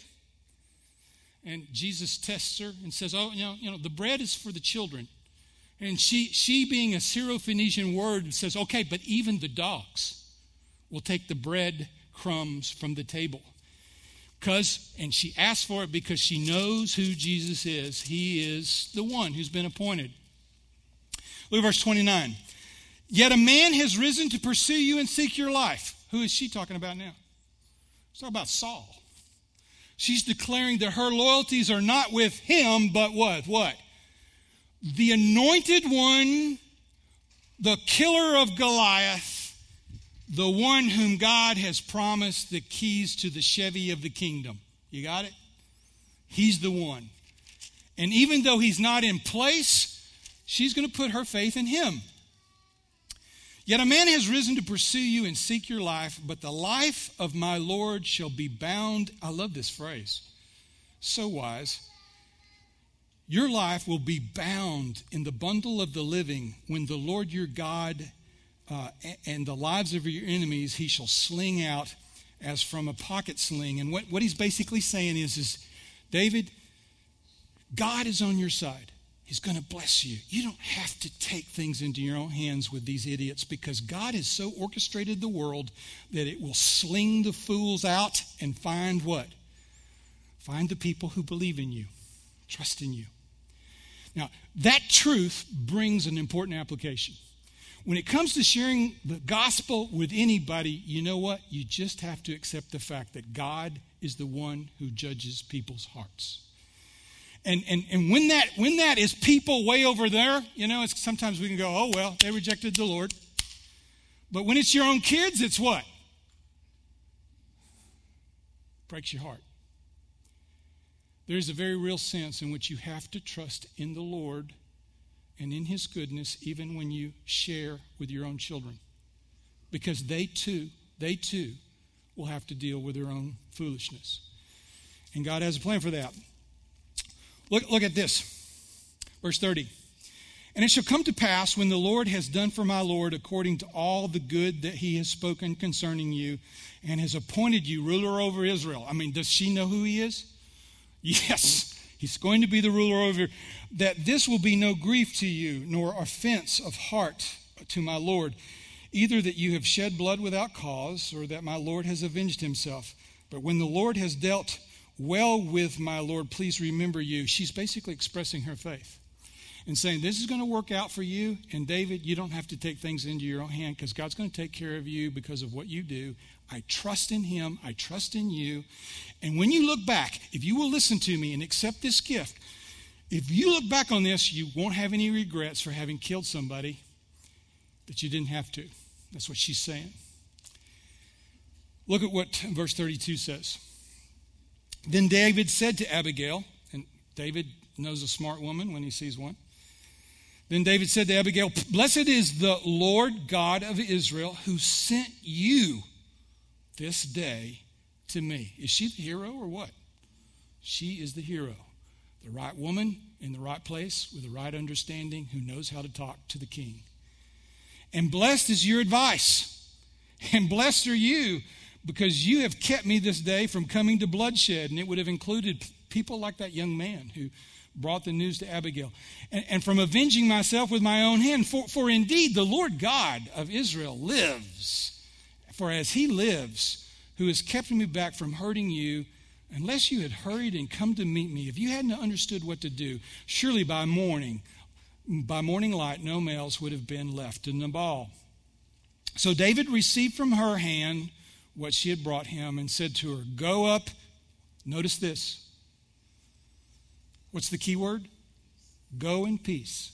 B: And Jesus tests her and says, oh, you know, you know, the bread is for the children. And she, she being a Syrophoenician word, says, okay, but even the dogs will take the bread crumbs from the table. Because, and she asks for it because she knows who Jesus is. He is the one who's been appointed. Look at verse twenty-nine. Yet a man has risen to pursue you and seek your life. Who is she talking about now? She's talking about Saul. She's declaring that her loyalties are not with him, but what? What? The anointed one, the killer of Goliath, the one whom God has promised the keys to the Chevy of the kingdom. You got it? He's the one. And even though he's not in place, she's going to put her faith in him. Yet a man has risen to pursue you and seek your life, but the life of my Lord shall be bound. I love this phrase. So wise. Your life will be bound in the bundle of the living when the Lord your God uh, and the lives of your enemies he shall sling out as from a pocket sling. And what, what he's basically saying is, is, David, God is on your side. He's going to bless you. You don't have to take things into your own hands with these idiots, because God has so orchestrated the world that it will sling the fools out and find what? Find the people who believe in you, trust in you. Now, that truth brings an important application. When it comes to sharing the gospel with anybody, you know what? You just have to accept the fact that God is the one who judges people's hearts. And, and and when that when that is people way over there, you know, it's, sometimes we can go, oh, well, they rejected the Lord. But when it's your own kids, it's what? Breaks your heart. There's a very real sense in which you have to trust in the Lord and in his goodness, even when you share with your own children. Because they too, they too will have to deal with their own foolishness. And God has a plan for that. Look, look at this, verse thirty. And it shall come to pass when the Lord has done for my Lord according to all the good that he has spoken concerning you and has appointed you ruler over Israel. I mean, does she know who he is? Yes, He's going to be the ruler over you. That this will be no grief to you, nor offense of heart to my Lord, either that you have shed blood without cause, or that my Lord has avenged himself. But when the Lord has dealt well with my Lord, please remember you. She's basically expressing her faith and saying, this is going to work out for you. And David, you don't have to take things into your own hand, because God's going to take care of you because of what you do. I trust in him. I trust in you. And when you look back, if you will listen to me and accept this gift, if you look back on this, you won't have any regrets for having killed somebody that you didn't have to. That's what she's saying. Look at what verse thirty-two says. Then David said to Abigail, and David knows a smart woman when he sees one. Then David said to Abigail, blessed is the Lord God of Israel, who sent you this day to me. Is she the hero or what? She is the hero. The right woman in the right place with the right understanding, who knows how to talk to the king. And blessed is your advice. And blessed are you, because you have kept me this day from coming to bloodshed. And it would have included people like that young man who brought the news to Abigail. And, and from avenging myself with my own hand. For, for indeed the Lord God of Israel lives. For as he lives, who has kept me back from hurting you, unless you had hurried and come to meet me, if you hadn't understood what to do, surely by morning, by morning light, no males would have been left in Nabal. So David received from her hand what she had brought him and said to her, go up. Notice this. What's the key word? Go in peace.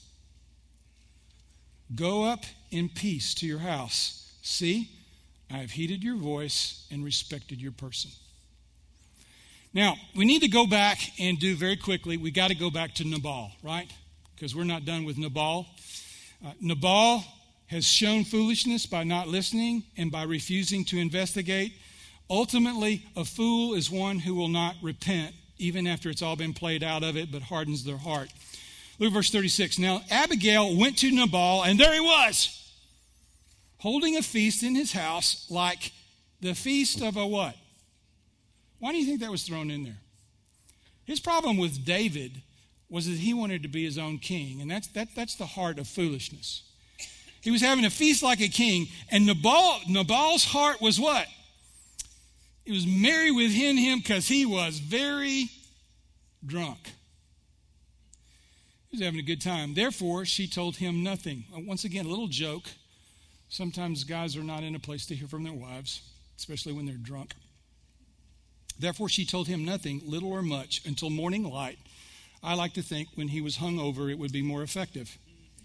B: Go up in peace to your house. See, I have heeded your voice and respected your person. Now, we need to go back and do very quickly, we got to go back to Nabal, right? Because we're not done with Nabal. Uh, Nabal has shown foolishness by not listening and by refusing to investigate. Ultimately, a fool is one who will not repent, even after it's all been played out of it, but hardens their heart. Look at verse thirty-six. Now, Abigail went to Nabal, and there he was, holding a feast in his house like the feast of a what? Why do you think that was thrown in there? His problem with David was that he wanted to be his own king, and that's, that, that's the heart of foolishness. He was having a feast like a king, and Nabal, Nabal's heart was what? It was merry within him because he was very drunk. He was having a good time. Therefore, she told him nothing. Once again, a little joke. Sometimes guys are not in a place to hear from their wives, especially when they're drunk. Therefore, she told him nothing, little or much, until morning light. I like to think when he was hungover, it would be more effective.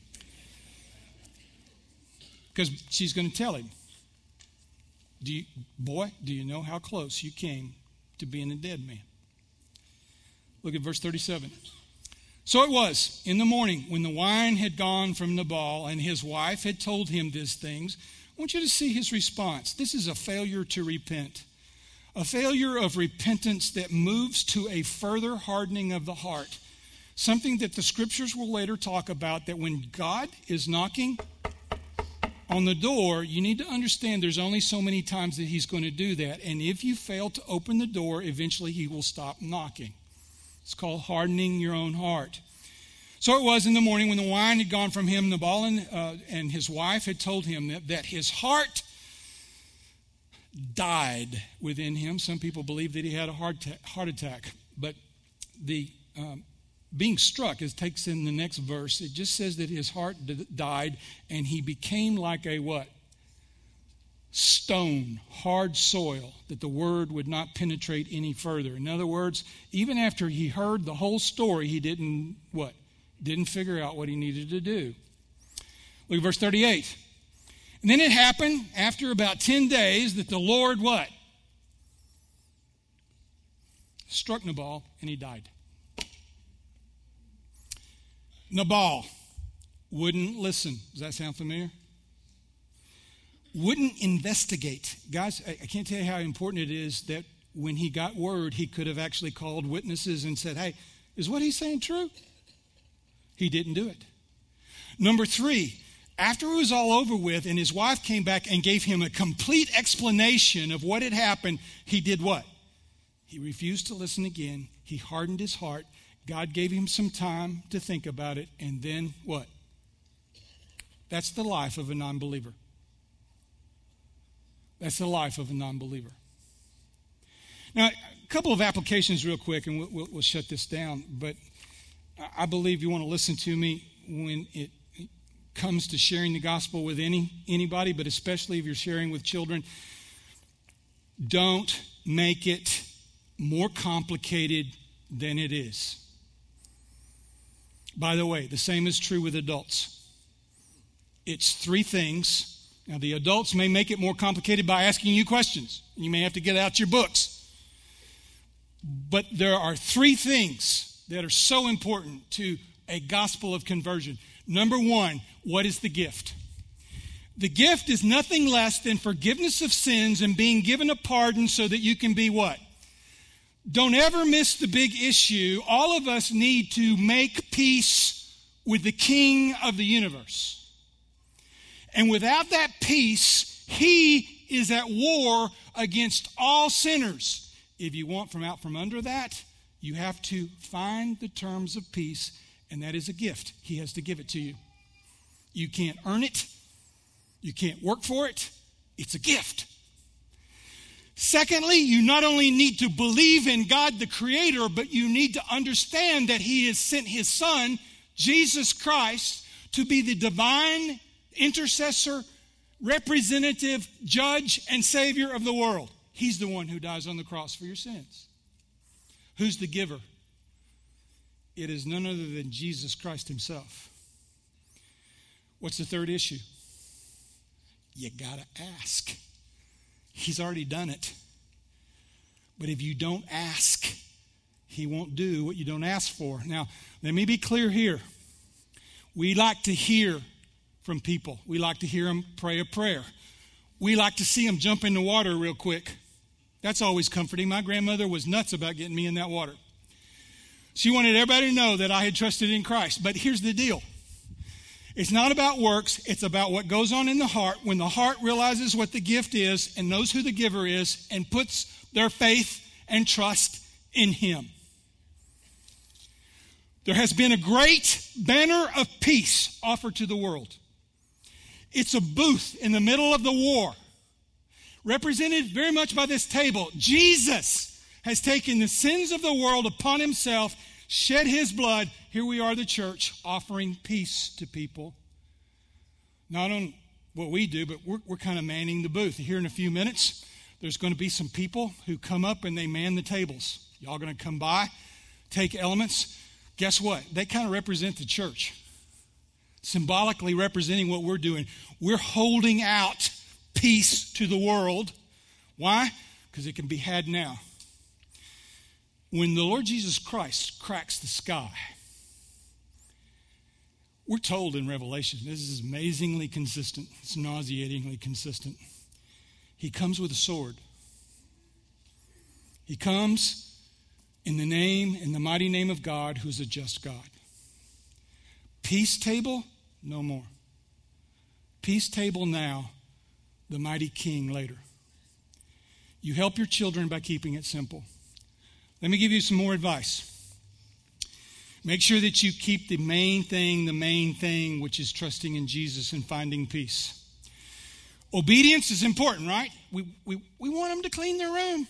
B: Because she's going to tell him, do you, boy, do you know how close you came to being a dead man? Look at verse thirty-seven. So it was in the morning when the wine had gone from Nabal and his wife had told him these things. I want you to see his response. This is a failure to repent. A failure of repentance that moves to a further hardening of the heart. Something that the scriptures will later talk about, that when God is knocking on the door, you need to understand there's only so many times that he's going to do that. And if you fail to open the door, eventually he will stop knocking. It's called hardening your own heart. So it was in the morning when the wine had gone from him, Nabal and, uh, and his wife had told him that, that his heart died within him. Some people believe that he had a heart, ta- heart attack. But the um, being struck, it takes in the next verse, it just says that his heart d- died and he became like a what? Stone, hard soil, that the word would not penetrate any further. In other words, even after he heard the whole story, he didn't what? Didn't figure out what he needed to do. Look at verse thirty-eight. And then it happened after about ten days that the Lord what? Struck Nabal and he died. Nabal wouldn't listen. Does that sound familiar? Wouldn't investigate. Guys, I can't tell you how important it is that when he got word, he could have actually called witnesses and said, hey, is what he's saying true? He didn't do it. Number three, after it was all over with and his wife came back and gave him a complete explanation of what had happened, he did what? He refused to listen again. He hardened his heart. God gave him some time to think about it, and then what? That's the life of a non-believer. That's the life of a non-believer. Now, a couple of applications real quick, and we'll, we'll, we'll shut this down. But I believe you want to listen to me when it comes to sharing the gospel with any anybody, but especially if you're sharing with children. Don't make it more complicated than it is. By the way, the same is true with adults. It's three things. Now, the adults may make it more complicated by asking you questions. You may have to get out your books. But there are three things that are so important to a gospel of conversion. Number one, what is the gift? The gift is nothing less than forgiveness of sins and being given a pardon so that you can be what? Don't ever miss the big issue. All of us need to make peace with the King of the universe. And without that peace, he is at war against all sinners. If you want from out from under that, you have to find the terms of peace, and that is a gift. He has to give it to you. You can't earn it. You can't work for it. It's a gift. Secondly, you not only need to believe in God the Creator, but you need to understand that he has sent his Son, Jesus Christ, to be the divine intercessor, representative, judge, and Savior of the world. He's the one who dies on the cross for your sins. Who's the giver? It is none other than Jesus Christ himself. What's the third issue? You got to ask. He's already done it. But if you don't ask, he won't do what you don't ask for. Now, let me be clear here. We like to hear from people. We like to hear them pray a prayer. We like to see them jump in the water real quick. That's always comforting. My grandmother was nuts about getting me in that water. She wanted everybody to know that I had trusted in Christ. But here's the deal. It's not about works. It's about what goes on in the heart. When the heart realizes what the gift is and knows who the giver is and puts their faith and trust in him. There has been a great banner of peace offered to the world. It's a booth in the middle of the war, represented very much by this table. Jesus has taken the sins of the world upon himself, shed his blood. Here we are, the church, offering peace to people. Not on what we do, but we're, we're kind of manning the booth. Here in a few minutes, there's going to be some people who come up and they man the tables. Y'all going to come by, take elements. Guess what? They kind of represent the church. Symbolically representing what we're doing. We're holding out peace to the world. Why? Because it can be had now. When the Lord Jesus Christ cracks the sky, we're told in Revelation, this is amazingly consistent. It's nauseatingly consistent. He comes with a sword. He comes in the name, in the mighty name of God, who's a just God. Peace table, no more. Peace table now, the mighty king later. You help your children by keeping it simple. Let me give you some more advice. Make sure that you keep the main thing, the main thing, which is trusting in Jesus and finding peace. Obedience is important, right? We, we, we want them to clean their room.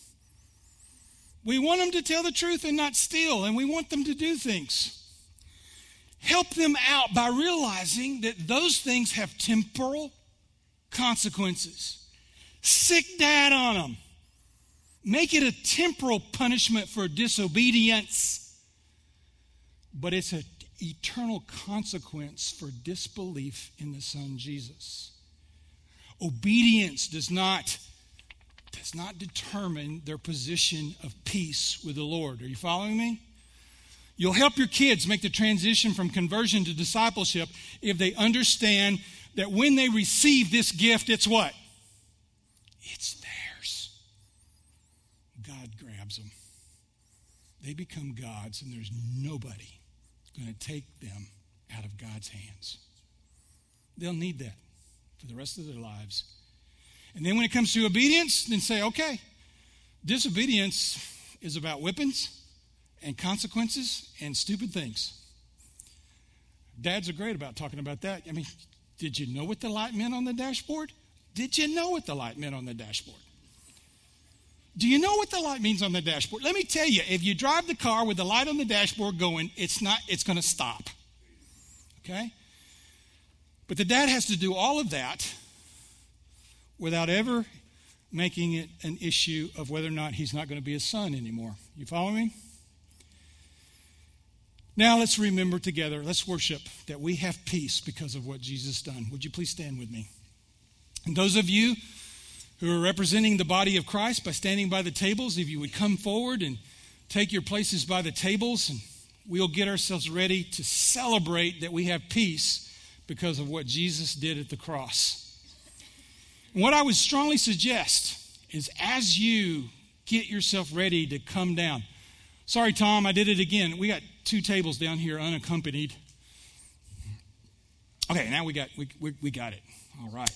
B: We want them to tell the truth and not steal, and we want them to do things. Help them out by realizing that those things have temporal consequences. Sick dad on them. Make it a temporal punishment for disobedience, but it's an eternal consequence for disbelief in the Son Jesus. Obedience does not, does not determine their position of peace with the Lord. Are you following me? You'll help your kids make the transition from conversion to discipleship if they understand that when they receive this gift, it's what? It's theirs. God grabs them. They become God's, and there's nobody going to take them out of God's hands. They'll need that for the rest of their lives. And then when it comes to obedience, then say, okay, disobedience is about whippings and consequences and stupid things. Dads are great about talking about that. I mean, did you know what the light meant on the dashboard? Did you know what the light meant on the dashboard? Do you know what the light means on the dashboard? Let me tell you, if you drive the car with the light on the dashboard going, it's not, it's going to stop. Okay? But the dad has to do all of that without ever making it an issue of whether or not he's not going to be a son anymore. You follow me? Now let's remember together, let's worship that we have peace because of what Jesus done. Would you please stand with me? And those of you who are representing the body of Christ by standing by the tables, if you would come forward and take your places by the tables, and we'll get ourselves ready to celebrate that we have peace because of what Jesus did at the cross. And what I would strongly suggest is as you get yourself ready to come down. Sorry, Tom, I did it again. We got two tables down here unaccompanied. Okay, now we got we we, we got it. All right.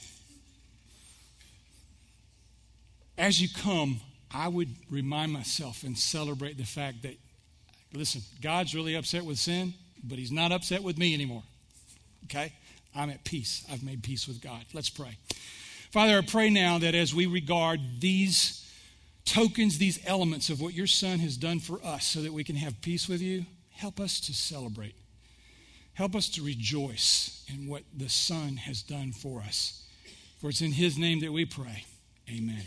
B: As you come, I would remind myself and celebrate the fact that, listen, God's really upset with sin, but he's not upset with me anymore. Okay? I'm at peace. I've made peace with God. Let's pray. Father, I pray now that as we regard these tokens, these elements of what your Son has done for us so that we can have peace with you, help us to celebrate. Help us to rejoice in what the Son has done for us. For it's in his name that we pray. Amen.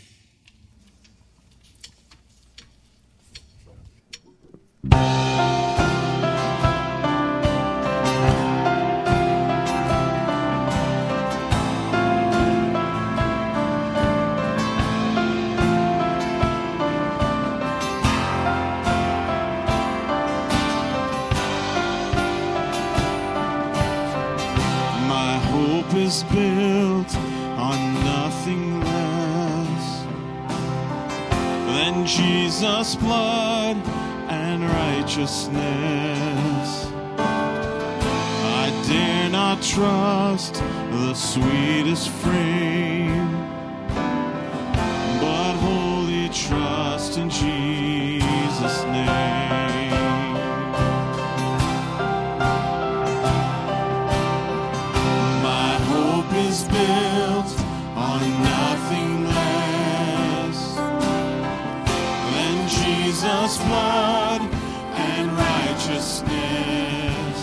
C: My hope is built on nothing less than Jesus' blood and righteousness. I dare not trust the sweetest frame, but wholly trust in Jesus' name. My hope is built on nothing less than Jesus' blood and righteousness.